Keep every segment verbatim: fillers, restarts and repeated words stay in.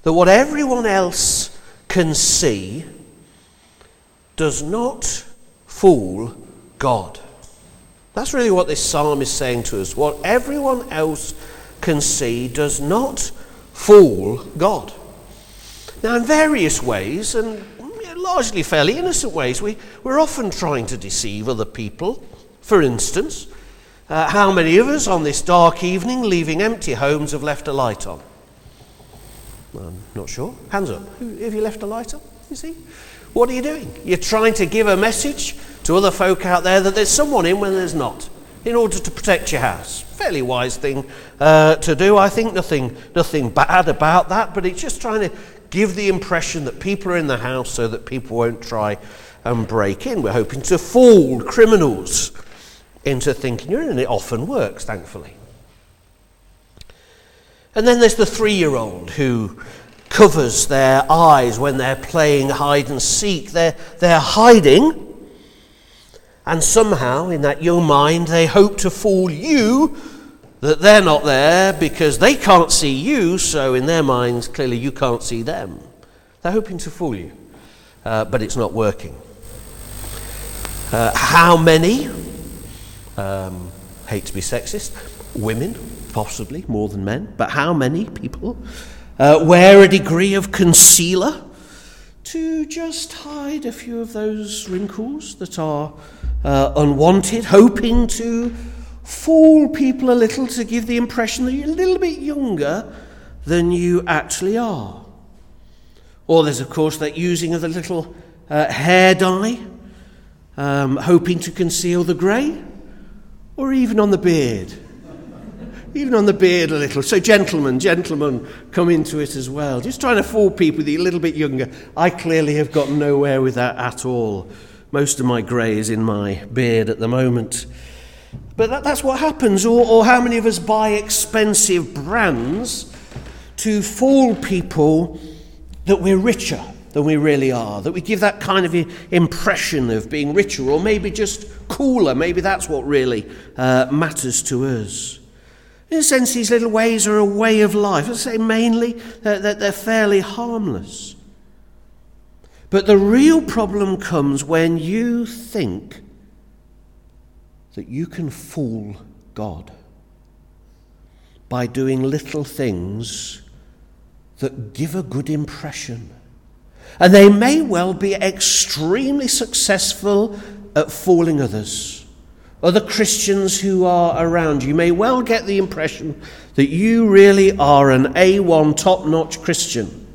that what everyone else can see does not fool God. That's really what this psalm is saying to us. What everyone else can see does not fool God. Now, in various ways, and largely fairly innocent ways, we, we're often trying to deceive other people. For instance, uh, how many of us on this dark evening, leaving empty homes, have left a light on? I'm not sure. Hands up. Who, have you left a light on? You see? What are you doing? You're trying to give a message to other folk out there that there's someone in when there's not, in order to protect your house. Fairly wise thing uh, to do. I think nothing, nothing bad about that, but it's just trying to give the impression that people are in the house so that people won't try and break in. We're hoping to fool criminals into thinking you're in, and it often works, thankfully. And then there's the three-year-old who covers their eyes when they're playing hide and seek. They're, they're hiding, and somehow in that young mind they hope to fool you that they're not there because they can't see you, so in their minds clearly you can't see them. They're hoping to fool you, uh, but it's not working. Uh, how many, um, hate to be sexist, women, possibly more than men, but how many people uh, wear a degree of concealer to just hide a few of those wrinkles that are uh, unwanted, hoping to fool people a little, to give the impression that you're a little bit younger than you actually are. Or there's, of course, that using of the little uh, hair dye, um, hoping to conceal the grey, or even on the beard. Even on the beard a little. So gentlemen, gentlemen come into it as well. Just trying to fool people that you're a little bit younger. I clearly have got nowhere with that at all. Most of my grey is in my beard at the moment. But that, that's what happens. Or, or how many of us buy expensive brands to fool people that we're richer than we really are, that we give that kind of impression of being richer, or maybe just cooler. Maybe that's what really uh, matters to us. In a sense, these little ways are a way of life. I say mainly that they're, they're fairly harmless. But the real problem comes when you think that you can fool God by doing little things that give a good impression. And they may well be extremely successful at fooling others. Other Christians who are around you may well get the impression that you really are an A one top-notch Christian.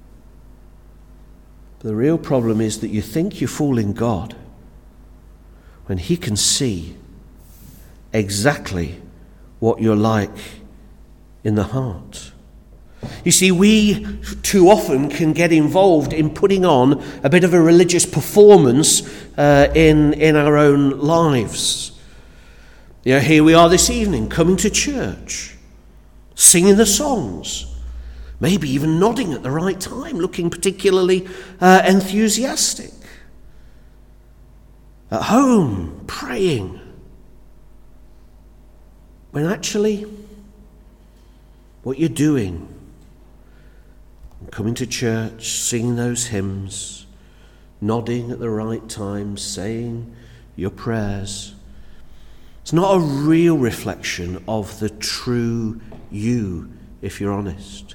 But the real problem is that you think you're fooling God when he can see exactly what you're like in the heart. You see, we too often can get involved in putting on a bit of a religious performance uh, in, in our own lives. You know, here we are this evening, coming to church, singing the songs, maybe even nodding at the right time, looking particularly uh, enthusiastic. At home, praying. When actually, what you're doing, coming to church, singing those hymns, nodding at the right time, saying your prayers, it's not a real reflection of the true you, if you're honest.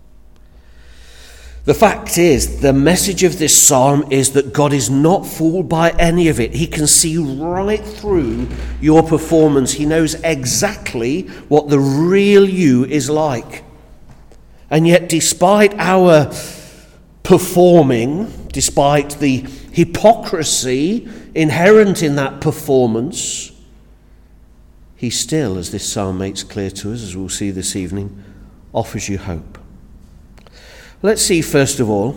The fact is, the message of this psalm is that God is not fooled by any of it. He can see right through your performance. He knows exactly what the real you is like. And yet, despite our performing, despite the hypocrisy inherent in that performance, he still, as this psalm makes clear to us, as we'll see this evening, offers you hope. Let's see, first of all,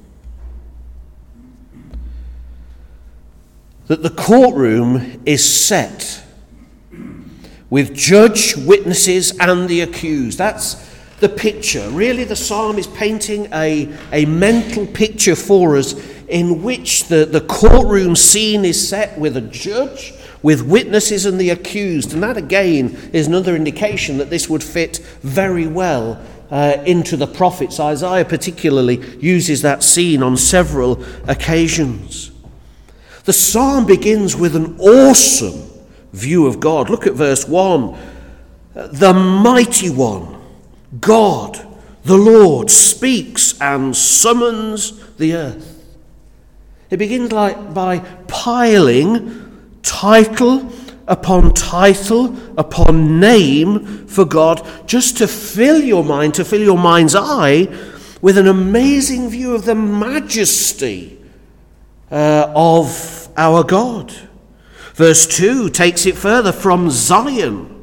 that the courtroom is set with judge, witnesses, and the accused. That's the picture. Really, the psalm is painting a, a mental picture for us in which the, the courtroom scene is set with a judge, with witnesses and the accused. And that, again, is another indication that this would fit very well uh, into the prophets. Isaiah particularly uses that scene on several occasions. The psalm begins with an awesome view of God. Look at verse one. The mighty one, God, the Lord, speaks and summons the earth. It begins like by piling title upon title upon name for God, just to fill your mind, to fill your mind's eye with an amazing view of the majesty uh, of our God. Verse two takes it further. From Zion,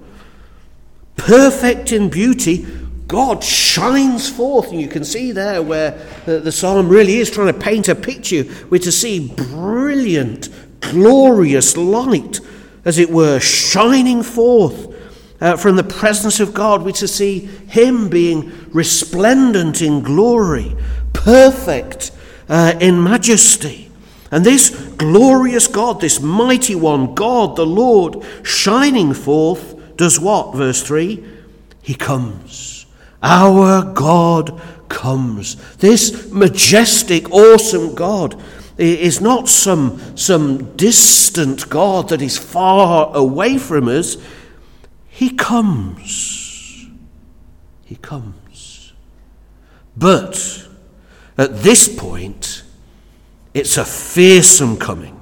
perfect in beauty, God shines forth. And you can see there where the, the psalm really is trying to paint a picture. We're to see brilliant, glorious light, as it were, shining forth uh, from the presence of God. We're to see him being resplendent in glory, perfect uh, in majesty. And this glorious God, this mighty one, God the Lord, shining forth, does what? Verse three, he comes. Our God comes. This majestic, awesome God is not some, some distant God that is far away from us. He comes. He comes. But at this point, it's a fearsome coming.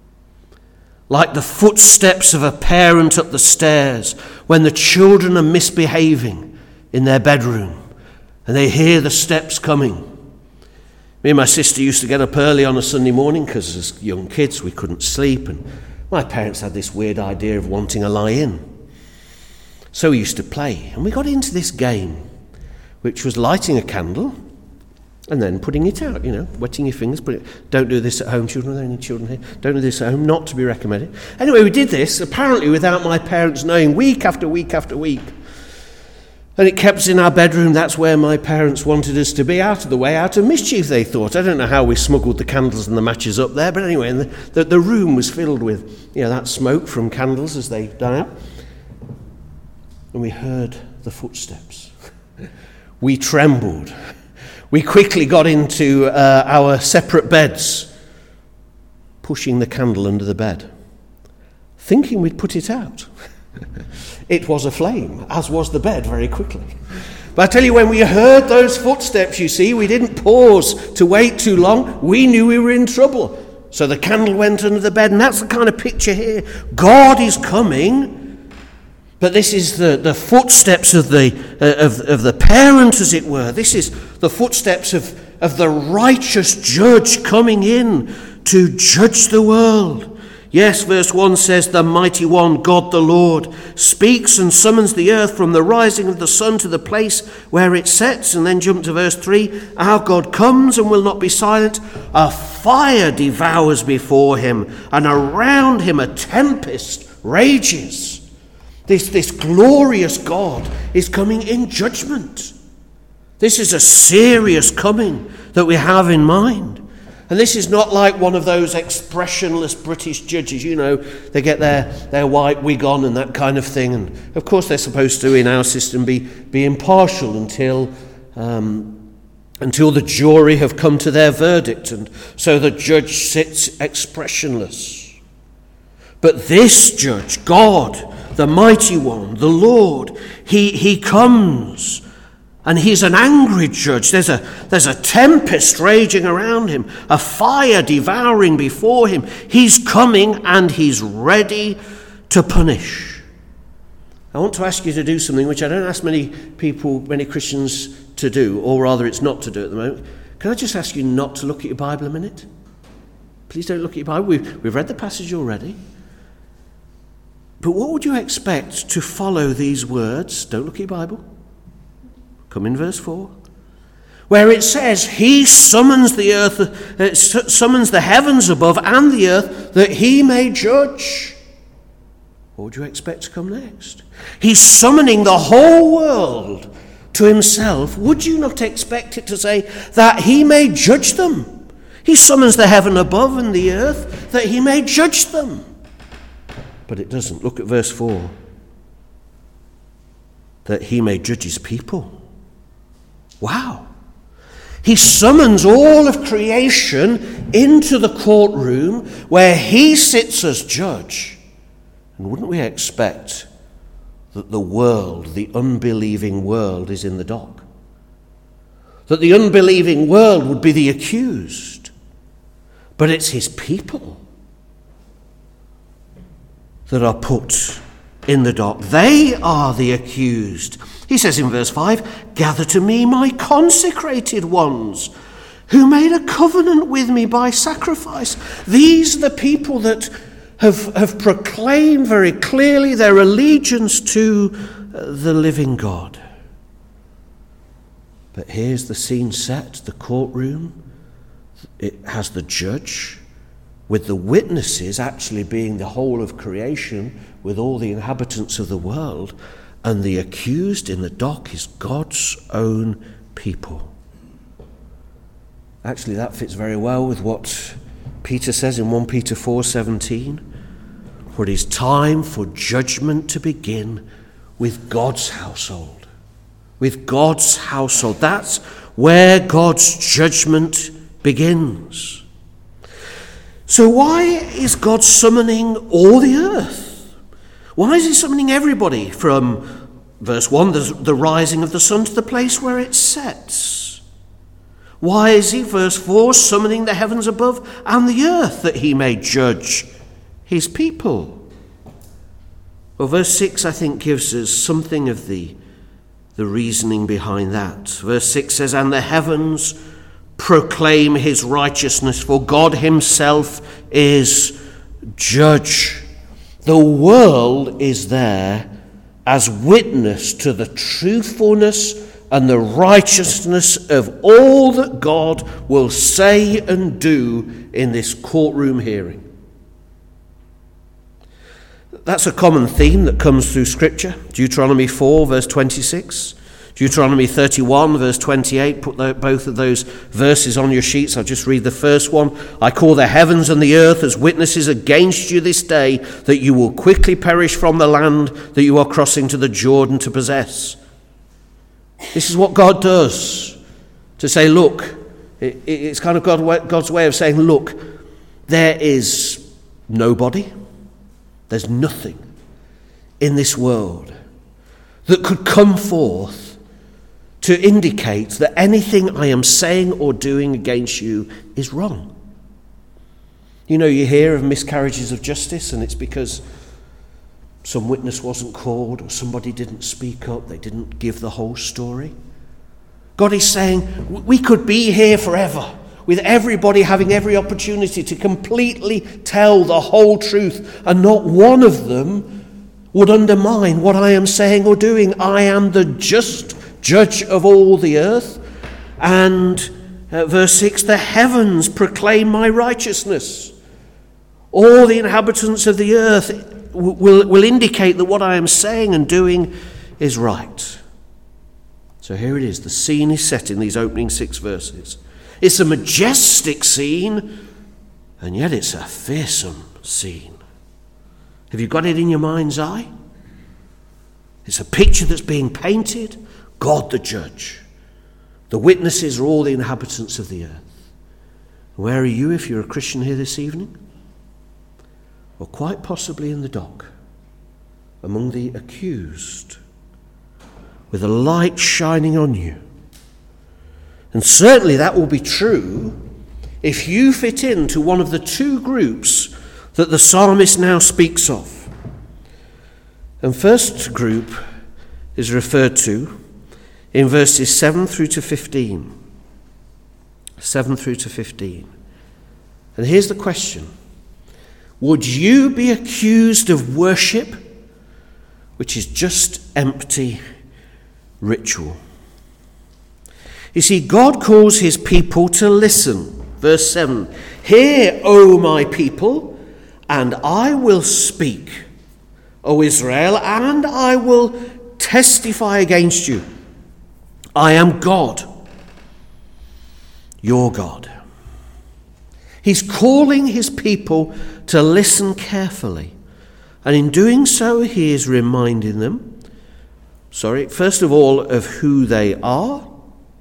Like the footsteps of a parent up the stairs when the children are misbehaving in their bedroom and they hear the steps coming. Me and my sister used to get up early on a Sunday morning because as young kids we couldn't sleep, and my parents had this weird idea of wanting a lie-in. So we used to play, and we got into this game, which was lighting a candle and then putting it out, you know, wetting your fingers. Put it, don't do this at home, children. Are there any children here? Don't do this at home, not to be recommended. Anyway, we did this, apparently without my parents knowing, week after week after week. And it kept us in our bedroom. That's where my parents wanted us to be, out of the way, out of mischief, they thought. I don't know how we smuggled the candles and the matches up there, but anyway, and the, the, the room was filled with, you know, that smoke from candles as they die out. And we heard the footsteps. We trembled. We quickly got into uh, our separate beds, pushing the candle under the bed, thinking we'd put it out. It was aflame, as was the bed, very quickly. But I tell you, when we heard those footsteps, you see, we didn't pause to wait too long. We knew we were in trouble. So the candle went under the bed, and that's the kind of picture here. God is coming, but this is the, the footsteps of the uh, of, of the parent, as it were. This is the footsteps of, of the righteous judge coming in to judge the world. Yes, verse one says, the mighty one, God the Lord, speaks and summons the earth from the rising of the sun to the place where it sets. And then jump to verse three, our God comes and will not be silent. A fire devours before him, and around him a tempest rages. This, this glorious God is coming in judgment. This is a serious coming that we have in mind. And this is not like one of those expressionless British judges, you know, they get their, their white wig on and that kind of thing. And of course they're supposed to, in our system, be, be impartial until, um, until the jury have come to their verdict. And so the judge sits expressionless. But this judge, God, the mighty one, the Lord, he, he comes. And he's an angry judge. There's a, there's a tempest raging around him, a fire devouring before him. He's coming and he's ready to punish. I want to ask you to do something which I don't ask many people, many Christians to do, or rather it's not to do at the moment. Can I just ask you not to look at your Bible a minute? Please don't look at your Bible. We've, we've read the passage already. But what would you expect to follow these words? Don't look at your Bible. Come in verse four, where it says, he summons the earth, uh, summons the heavens above and the earth that he may judge. What would you expect to come next? He's summoning the whole world to himself. Would you not expect it to say that he may judge them? He summons the heaven above and the earth that he may judge them. But it doesn't. Look at verse four. That he may judge his people. Wow. He summons all of creation into the courtroom where he sits as judge. And wouldn't we expect that the world, the unbelieving world, is in the dock? That the unbelieving world would be the accused. But it's his people that are put in the dock. They are the accused. He says in verse five, "Gather to me my consecrated ones, who made a covenant with me by sacrifice." These are the people that have, have proclaimed very clearly their allegiance to the living God. But here's the scene set, the courtroom. It has the judge, with the witnesses actually being the whole of creation, with all the inhabitants of the world, and the accused in the dock is God's own people. Actually, that fits very well with what Peter says in First Peter four seventeen. For it is time for judgment to begin with God's household. With God's household. That's where God's judgment begins. So why is God summoning all the earth? Why is he summoning everybody from, verse one, the, the rising of the sun to the place where it sets? Why is he, verse four, summoning the heavens above and the earth that he may judge his people? Well, verse six, I think, gives us something of the, the reasoning behind that. Verse six says, "And the heavens proclaim his righteousness, for God himself is judge." The world is there as witness to the truthfulness and the righteousness of all that God will say and do in this courtroom hearing. That's a common theme that comes through Scripture. Deuteronomy four, verse twenty-six. Deuteronomy thirty-one, verse twenty-eight. Put the, both of those verses on your sheets. I'll just read the first one. "I call the heavens and the earth as witnesses against you this day, that you will quickly perish from the land that you are crossing to the Jordan to possess." This is what God does. To say, look, it, it's kind of God, God's way of saying, look, there is nobody, there's nothing in this world that could come forth to indicate that anything I am saying or doing against you is wrong. You know, you hear of miscarriages of justice, and it's because some witness wasn't called or somebody didn't speak up, they didn't give the whole story. God is saying we could be here forever with everybody having every opportunity to completely tell the whole truth, and not one of them would undermine what I am saying or doing. I am the just judge of all the earth. And uh, verse six, "The heavens proclaim my righteousness." All the inhabitants of the earth w- will, will indicate that what I am saying and doing is right. So here it is. The scene is set in these opening six verses. It's a majestic scene, and yet it's a fearsome scene. Have you got it in your mind's eye? It's a picture that's being painted. God the judge. The witnesses are all the inhabitants of the earth. Where are you if you're a Christian here this evening? Or quite possibly in the dock, among the accused, with a light shining on you. And certainly that will be true if you fit into one of the two groups that the psalmist now speaks of. And first group is referred to in verses seven through to fifteen. seven through to fifteen. And here's the question. Would you be accused of worship, which is just empty ritual? You see, God calls his people to listen. Verse seven, "Hear, O my people, and I will speak, O Israel, and I will testify against you. I am God, your God." He's calling his people to listen carefully. And in doing so, he is reminding them, sorry, first of all, of who they are,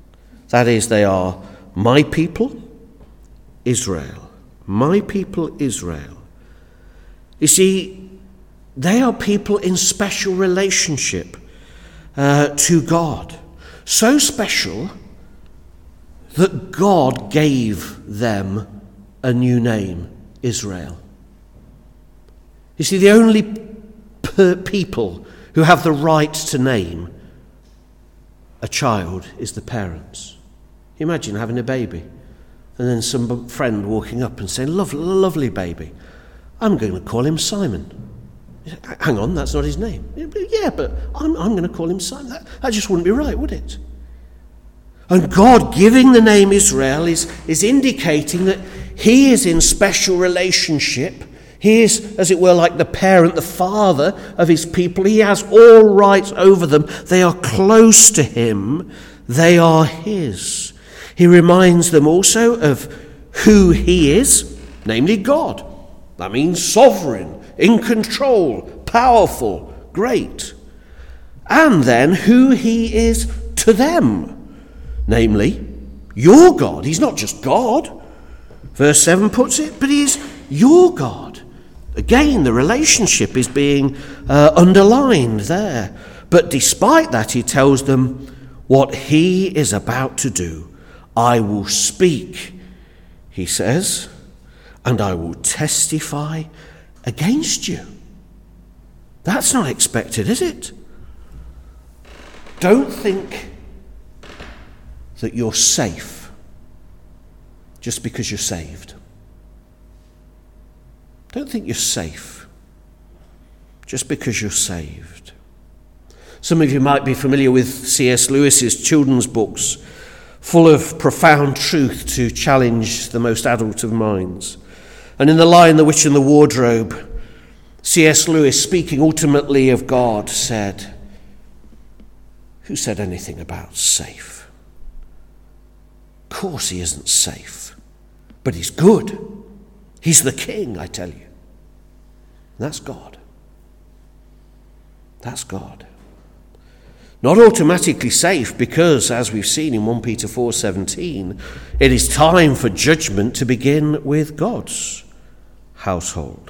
That is, they are my people, Israel. My people, Israel. You see, they are people in special relationship uh, to God. So special that God gave them a new name, Israel. You see, the only per- people who have the right to name a child is the parents. You imagine having a baby and then some friend walking up and saying, lovely, lovely baby, I'm going to call him Simon. Hang on, that's not his name. Yeah, but I'm, I'm going to call him Simon. That, that just wouldn't be right, would it? And God giving the name Israel is, is indicating that he is in special relationship. He is, as it were, like the parent, the father of his people. He has all rights over them. They are close to him. They are his. He reminds them also of who he is, namely God. That means sovereign, in control, powerful, great. And then who he is to them. Namely, your God. He's not just God. Verse seven puts it, but he is your God. Again, the relationship is being uh, underlined there. But despite that, he tells them what he is about to do. I will speak, he says, and I will testify against you. That's not expected, is it? Don't think that you're safe just because you're saved. Don't think you're safe just because you're saved. Some of you might be familiar with C S Lewis's children's books, full of profound truth to challenge the most adult of minds. And in The Lion, the Witch and the Wardrobe, C S Lewis, speaking ultimately of God, said, who said anything about safe? Of course he isn't safe, but he's good. He's the king, I tell you. And that's God. That's God. Not automatically safe because, as we've seen in First Peter four seventeen, it is time for judgment to begin with God's household.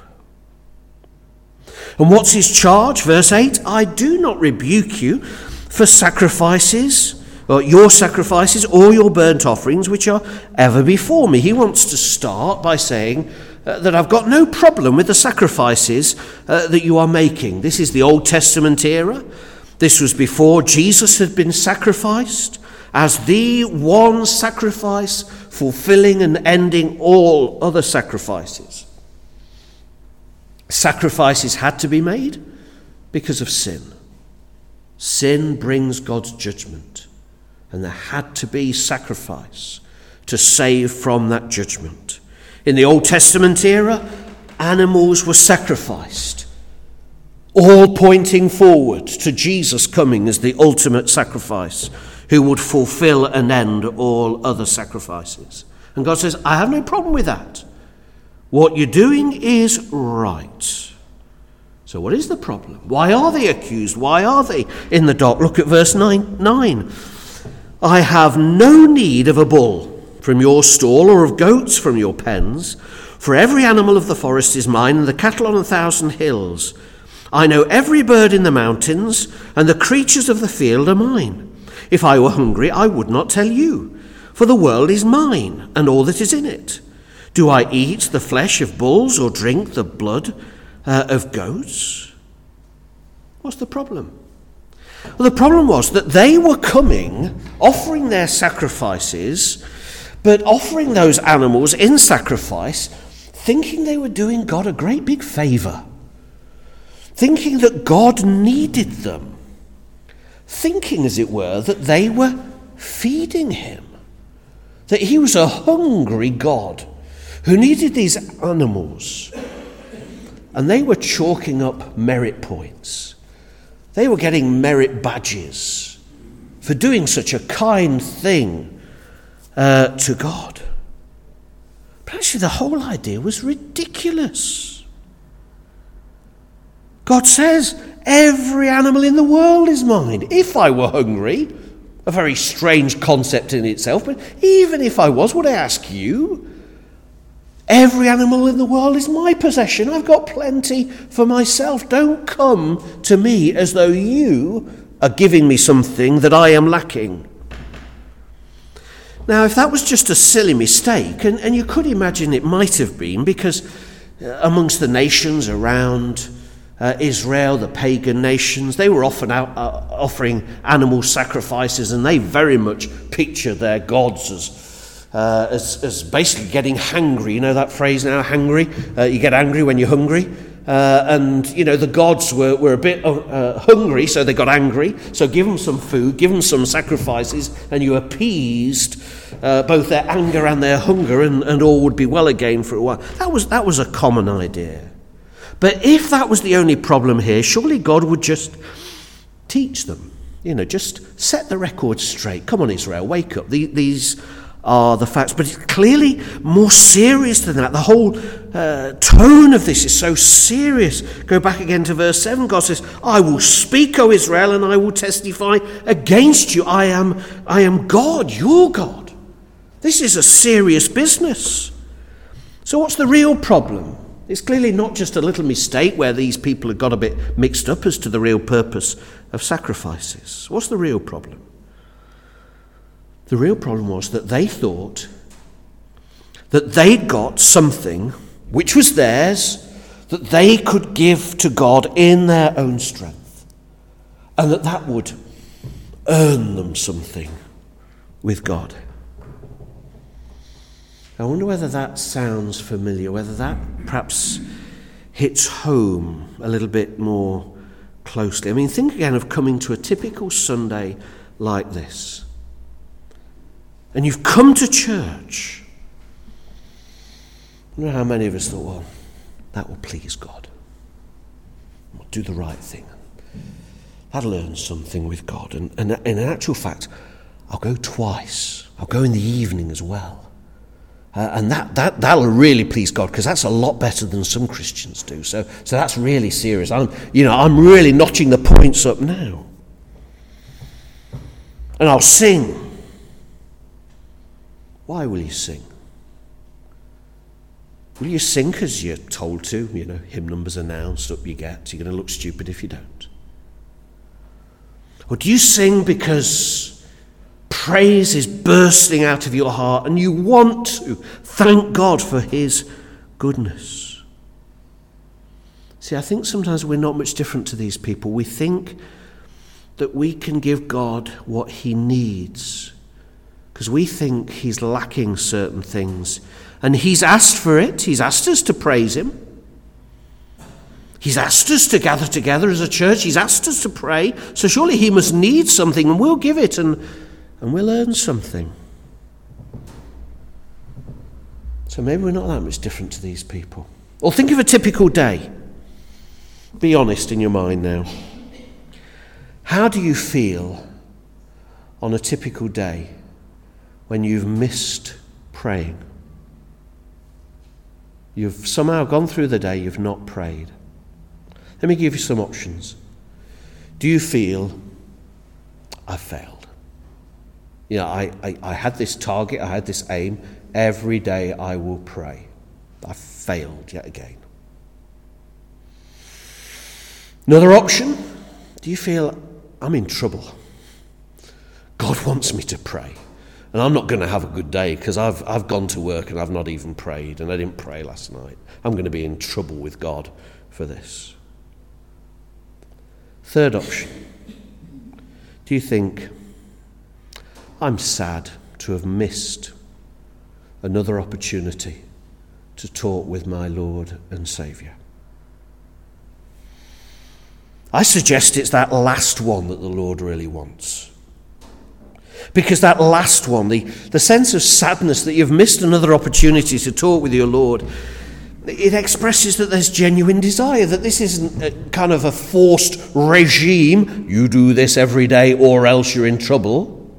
And what's his charge? Verse eight, I do not rebuke you for sacrifices, or your sacrifices or your burnt offerings, which are ever before me. He wants to start by saying uh, that I've got no problem with the sacrifices uh, that you are making. This is the Old Testament era. This was before Jesus had been sacrificed as the one sacrifice, fulfilling and ending all other sacrifices. Sacrifices had to be made because of sin. Sin brings God's judgment, and there had to be sacrifice to save from that judgment. In the Old Testament era, animals were sacrificed, all pointing forward to Jesus coming as the ultimate sacrifice, who would fulfill and end all other sacrifices. And God says, I have no problem with that. What you're doing is right. So what is the problem? Why are they accused? Why are they in the dock? Look at verse nine. nine. I have no need of a bull from your stall or of goats from your pens, for every animal of the forest is mine and the cattle on a thousand hills. I know every bird in the mountains, and the creatures of the field are mine. If I were hungry, I would not tell you, for the world is mine, and all that is in it. Do I eat the flesh of bulls, or drink the blood uh, of goats? What's the problem? Well, the problem was that they were coming, offering their sacrifices, but offering those animals in sacrifice, thinking they were doing God a great big favour. Thinking that God needed them, thinking, as it were, that they were feeding him, that he was a hungry God who needed these animals. And they were chalking up merit points. They were getting merit badges for doing such a kind thing uh, to God. But actually the whole idea was ridiculous. God says, every animal in the world is mine. If I were hungry, A very strange concept in itself, but even if I was, would I ask you? Every animal in the world is my possession. I've got plenty for myself. Don't come to me as though you are giving me something that I am lacking. Now, if that was just a silly mistake, and, and you could imagine it might have been, because amongst the nations around uh, Israel, the pagan nations, they were often out, uh, offering animal sacrifices, and they very much picture their gods as Uh, as, as basically getting hangry. You know that phrase now, hangry? Uh, you get angry when you're hungry. Uh, and, you know, the gods were, were a bit uh, hungry, so they got angry. So give them some food, give them some sacrifices, and you appeased uh, both their anger and their hunger, and, and all would be well again for a while. That was, that was a common idea. But if that was the only problem here, surely God would just teach them. You know, just set the record straight. Come on, Israel, wake up. The, these... are the facts, but it's clearly more serious than that. The whole uh, tone of this is so serious. Go back again to verse seven. God says, I will speak, O Israel, and I will testify against you. I am, I am God, your God. This is a serious business. So what's the real problem? It's clearly not just a little mistake where these people have got a bit mixed up as to the real purpose of sacrifices. What's the real problem? The real problem was that they thought that they'd got something which was theirs that they could give to God in their own strength, and that that would earn them something with God. I wonder whether that sounds familiar, whether that perhaps hits home a little bit more closely. I mean, think again of coming to a typical Sunday like this. And you've come to church. I wonder how many of us thought, well, that will please God. We'll do the right thing. That'll earn something with God. And, and in actual fact, I'll go twice. I'll go in the evening as well. Uh, and that, that, that'll really please God, because that's a lot better than some Christians do. So, so that's really serious. I'm, you know, I'm really notching the points up now. And I'll sing. Why will you sing? Will you sing because you're told to? You know, hymn numbers announced, up you get. You're going to look stupid if you don't. Or do you sing because praise is bursting out of your heart and you want to thank God for his goodness? See, I think sometimes we're not much different to these people. We think that we can give God what he needs, because we think he's lacking certain things. And he's asked for it. He's asked us to praise him. He's asked us to gather together as a church. He's asked us to pray. So surely he must need something, and we'll give it, and, and we'll earn something. So maybe we're not that much different to these people. Or think of a typical day. Be honest in your mind now. How do you feel on a typical day when you've missed praying? You've somehow gone through the day, you've not prayed. Let me give you some options. Do you feel, I failed? You know, I, I, I had this target, I had this aim, every day I will pray. I failed yet again. Another option, do you feel, I'm in trouble? God wants me to pray. And I'm not going to have a good day because I've I've gone to work and I've not even prayed, and I didn't pray last night. I'm going to be in trouble with God for this. Third option. Do you think, I'm sad to have missed another opportunity to talk with my Lord and Saviour? I suggest it's that last one that the Lord really wants. Because that last one, the, the sense of sadness that you've missed another opportunity to talk with your Lord, it expresses that there's genuine desire, that this isn't a kind of a forced regime. You do this every day or else you're in trouble.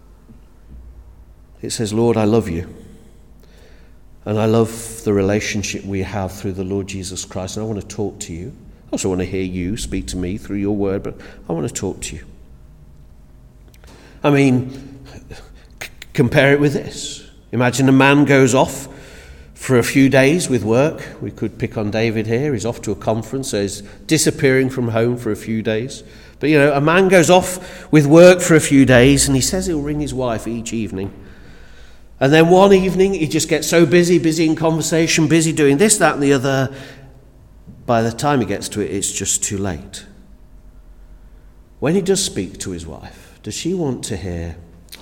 It says, Lord, I love you. And I love the relationship we have through the Lord Jesus Christ. And I want to talk to you. I also want to hear you speak to me through your word, but I want to talk to you. I mean, c- compare it with this. Imagine a man goes off for a few days with work. We could pick on David here. He's off to a conference, so he's disappearing from home for a few days. But, you know, a man goes off with work for a few days, and he says he'll ring his wife each evening. And then one evening, he just gets so busy, busy in conversation, busy doing this, that, and the other. By the time he gets to it, it's just too late. When he does speak to his wife, does she want to hear,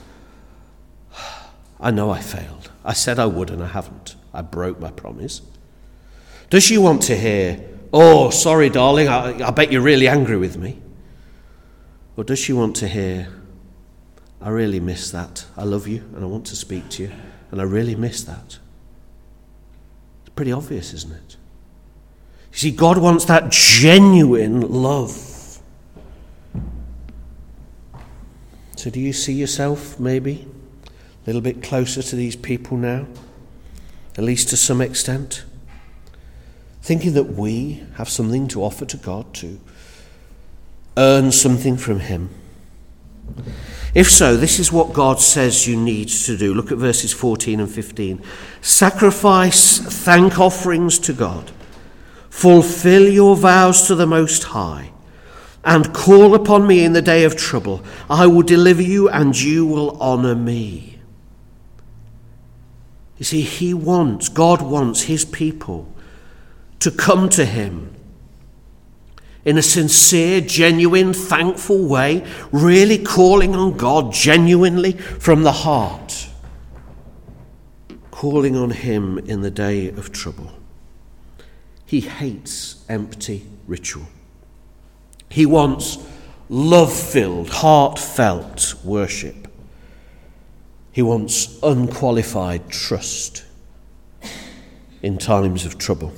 I know I failed. I said I would and I haven't. I broke my promise. Does she want to hear, oh, sorry, darling, I, I bet you're really angry with me? Or does she want to hear, I really miss that. I love you and I want to speak to you and I really miss that. It's pretty obvious, isn't it? You see, God wants that genuine love. So do you see yourself maybe a little bit closer to these people now? At least to some extent? Thinking that we have something to offer to God, to earn something from him? If so, this is what God says you need to do. Look at verses fourteen and fifteen. Sacrifice thank offerings to God. Fulfill your vows to the Most High, and call upon me in the day of trouble. I will deliver you, and you will honor me. You see, he wants, God wants his people to come to him in a sincere, genuine, thankful way, really calling on God genuinely from the heart, calling on him in the day of trouble. He hates empty ritual. He wants love-filled, heartfelt worship. He wants unqualified trust in times of trouble.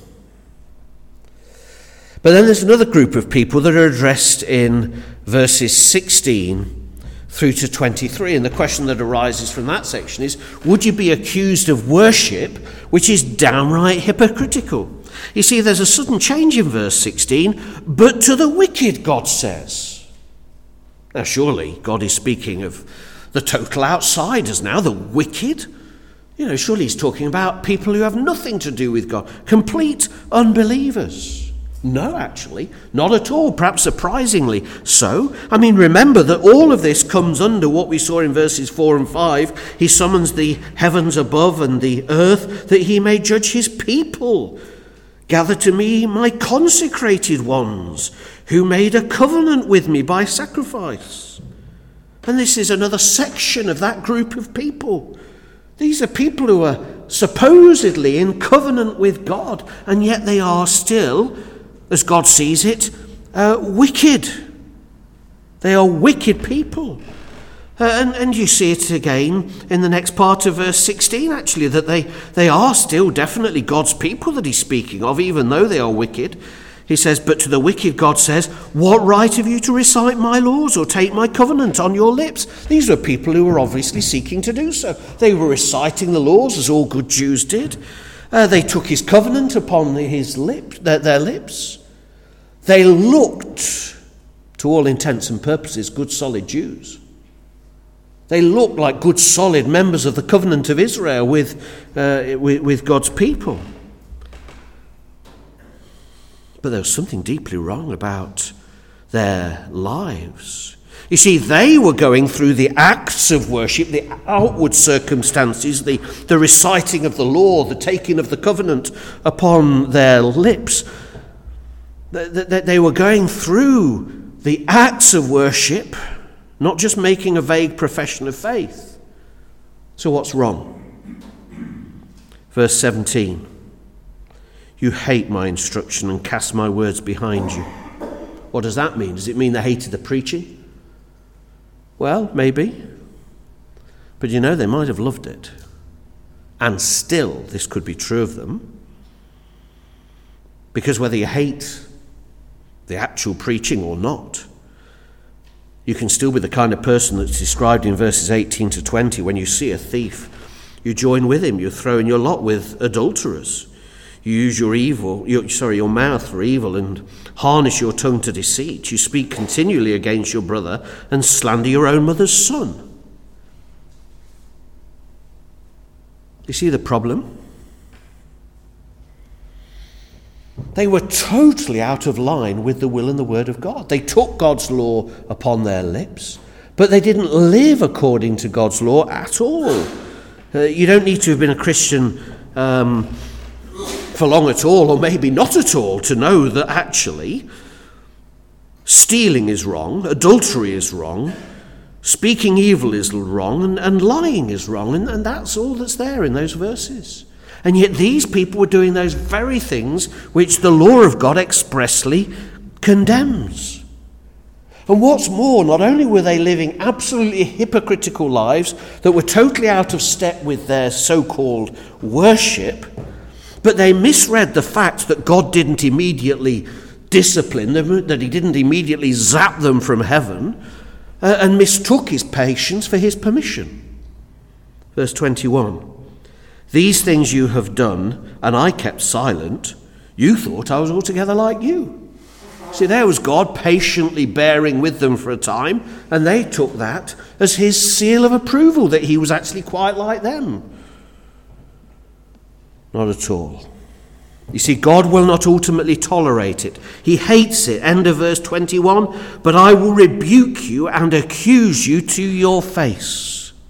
But then there's another group of people that are addressed in verses sixteen through to twenty-three. And the question that arises from that section is, would you be accused of worship which is downright hypocritical? You see, there's a sudden change in verse sixteen, but to the wicked, God says. Now, surely God is speaking of the total outsiders now, the wicked. You know, surely he's talking about people who have nothing to do with God, complete unbelievers. No, actually, not at all, perhaps surprisingly so. I mean, remember that all of this comes under what we saw in verses four and five. He summons the heavens above and the earth that he may judge his people. Gather to me my consecrated ones, who made a covenant with me by sacrifice. And this is another section of that group of people. These are people who are supposedly in covenant with God, and yet they are still, as God sees it, uh, wicked. They are wicked people. Uh, and, and you see it again in the next part of verse sixteen, actually, that they, they are still definitely God's people that he's speaking of, even though they are wicked. He says, but to the wicked, God says, what right have you to recite my laws or take my covenant on your lips? These were people who were obviously seeking to do so. They were reciting the laws, as all good Jews did. Uh, they took his covenant upon his lip, their, their lips. They looked, to all intents and purposes, good solid Jews. They looked like good solid members of the covenant of Israel with, uh, with, with God's people. But there was something deeply wrong about their lives. You see, they were going through the acts of worship, the outward circumstances, the, the reciting of the law, the taking of the covenant upon their lips. They were going through the acts of worship, not just making a vague profession of faith. So what's wrong? Verse seventeen. You hate my instruction and cast my words behind you. What does that mean? Does it mean they hated the preaching? Well, maybe. But you know, they might have loved it. And still, this could be true of them. Because whether you hate the actual preaching or not, you can still be the kind of person that's described in verses eighteen to twenty. When you see a thief, you join with him. You throw in your lot with adulterers. You use your evil, your, sorry, your mouth for evil and harness your tongue to deceit. You speak continually against your brother and slander your own mother's son. You see the problem? They were totally out of line with the will and the word of God. They took God's law upon their lips, but they didn't live according to God's law at all. Uh, you don't need to have been a Christian um, for long at all, or maybe not at all, to know that actually stealing is wrong, adultery is wrong, speaking evil is wrong, and, and lying is wrong, and, and that's all that's there in those verses. And yet these people were doing those very things which the law of God expressly condemns. And what's more, not only were they living absolutely hypocritical lives that were totally out of step with their so-called worship, but they misread the fact that God didn't immediately discipline them, that he didn't immediately zap them from heaven, uh, and mistook his patience for his permission. Verse twenty-one. These things you have done, and I kept silent. You thought I was altogether like you. See, there was God patiently bearing with them for a time, and they took that as his seal of approval, that he was actually quite like them. Not at all. You see, God will not ultimately tolerate it. He hates it. End of verse twenty-one. But I will rebuke you and accuse you to your face.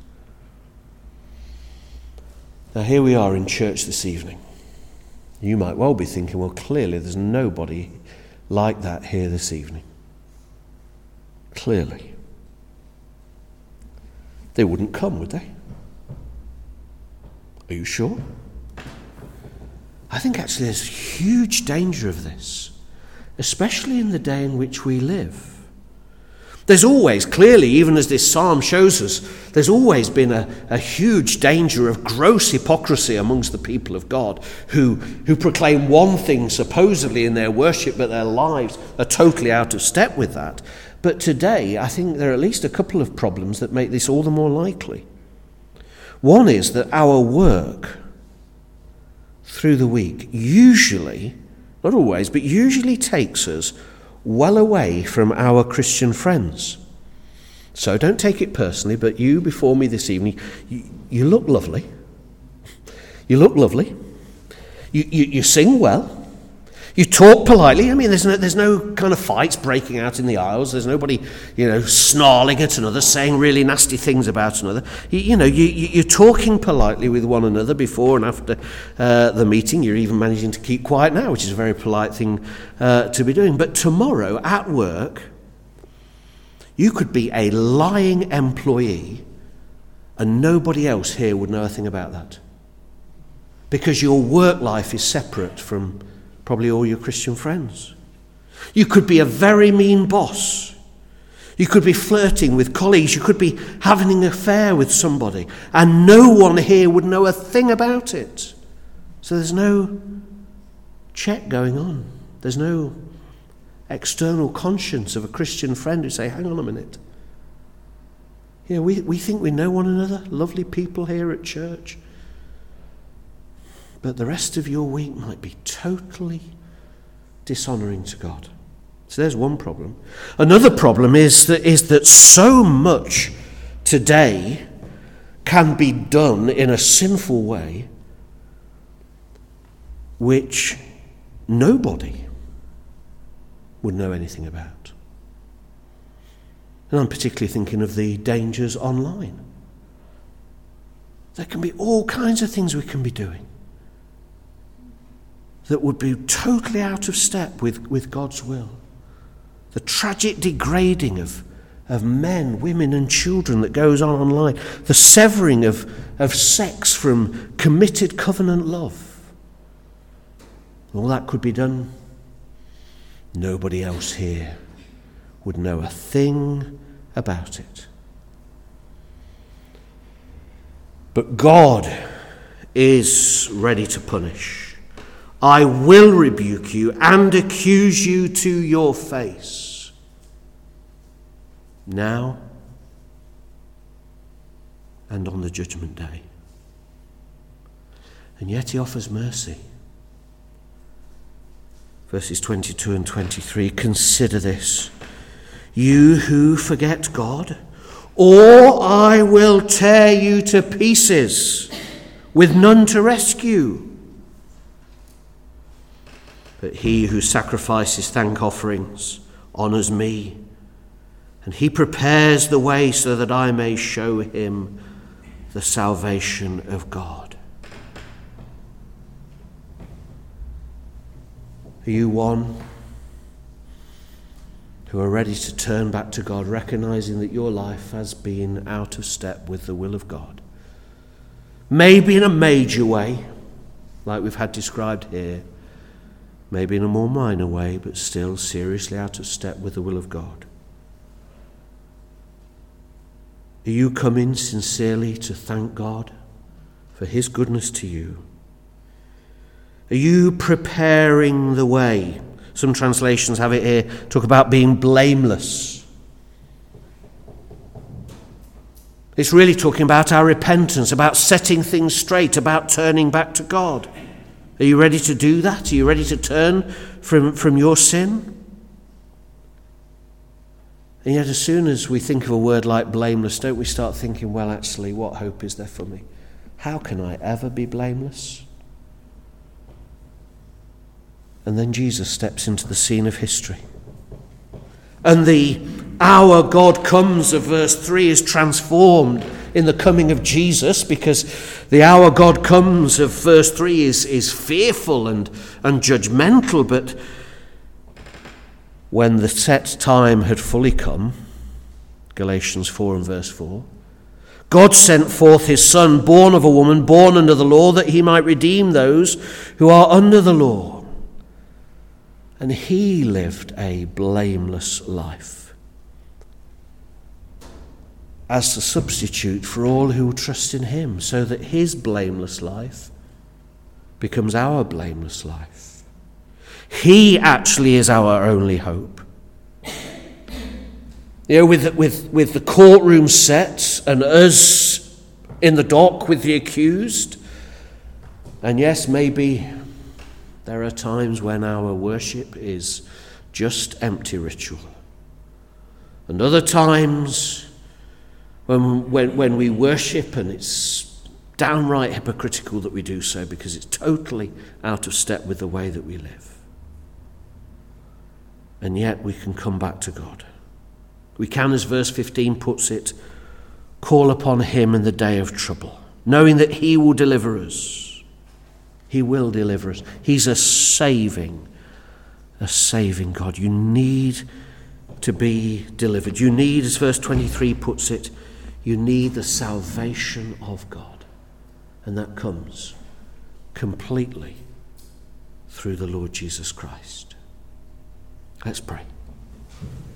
Now here we are in church this evening. You might well be thinking, well, clearly there's nobody like that here this evening. Clearly. They wouldn't come, would they? Are you sure? I think actually there's huge danger of this, especially in the day in which we live. There's always, clearly, even as this psalm shows us, there's always been a, a huge danger of gross hypocrisy amongst the people of God who, who proclaim one thing supposedly in their worship, but their lives are totally out of step with that. But today, I think there are at least a couple of problems that make this all the more likely. One is that our work through the week usually, not always, but usually takes us well away from our Christian friends. So don't take it personally, but you before me this evening, you, you look lovely. You look lovely. You, you, you sing well. You talk politely. I mean, there's no, there's no kind of fights breaking out in the aisles. There's nobody, you know, snarling at another, saying really nasty things about another. You, you know, you, you, you're talking politely with one another before and after uh, the meeting. You're even managing to keep quiet now, which is a very polite thing uh, to be doing. But tomorrow at work, you could be a lying employee and nobody else here would know a thing about that. Because your work life is separate from probably all your Christian friends. You could be a very mean boss. You could be flirting with colleagues. You could be having an affair with somebody. And no one here would know a thing about it. So there's no check going on. There's no external conscience of a Christian friend who say, hang on a minute. You know, we, we think we know one another. Lovely people here at church. But the rest of your week might be totally dishonouring to God. So there's one problem. Another problem is that, is that so much today can be done in a sinful way which nobody would know anything about. And I'm particularly thinking of the dangers online. There can be all kinds of things we can be doing that would be totally out of step with, with God's will. The tragic degrading of, of men, women and children that goes on online. The severing of, of sex from committed covenant love. All that could be done. Nobody else here would know a thing about it. But God is ready to punish. I will rebuke you and accuse you to your face. Now and on the judgment day. And yet he offers mercy. Verses twenty-two and twenty-three, consider this, you who forget God, or I will tear you to pieces with none to rescue. But he who sacrifices thank offerings honours me, and he prepares the way so that I may show him the salvation of God. Are you one who are ready to turn back to God, recognizing that your life has been out of step with the will of God? Maybe in a major way, like we've had described here, maybe in a more minor way, but still seriously out of step with the will of God. Are you coming sincerely to thank God for his goodness to you? Are you preparing the way? Some translations have it here, talk about being blameless. It's really talking about our repentance, about setting things straight, about turning back to God. Are you ready to do that? Are you ready to turn from, from your sin? And yet as soon as we think of a word like blameless, don't we start thinking, well, actually, what hope is there for me? How can I ever be blameless? And then Jesus steps into the scene of history. And the hour God comes of verse three is transformed in the coming of Jesus, because the hour God comes of verse three is, is fearful and, and judgmental. But when the set time had fully come, Galatians four and verse four, God sent forth his Son, born of a woman, born under the law, that he might redeem those who are under the law. And he lived a blameless life as the substitute for all who trust in him, so that his blameless life becomes our blameless life. He actually is our only hope. You know, with, with, with the courtroom set and us in the dock with the accused, and yes, maybe there are times when our worship is just empty ritual. And other times when, when, when we worship and it's downright hypocritical that we do so, because it's totally out of step with the way that we live. And yet we can come back to God. We can, as verse fifteen puts it, call upon him in the day of trouble, knowing that he will deliver us. He will deliver us. He's a saving, a saving God. You need to be delivered. You need, as verse twenty-three puts it, you need the salvation of God. And that comes completely through the Lord Jesus Christ. Let's pray.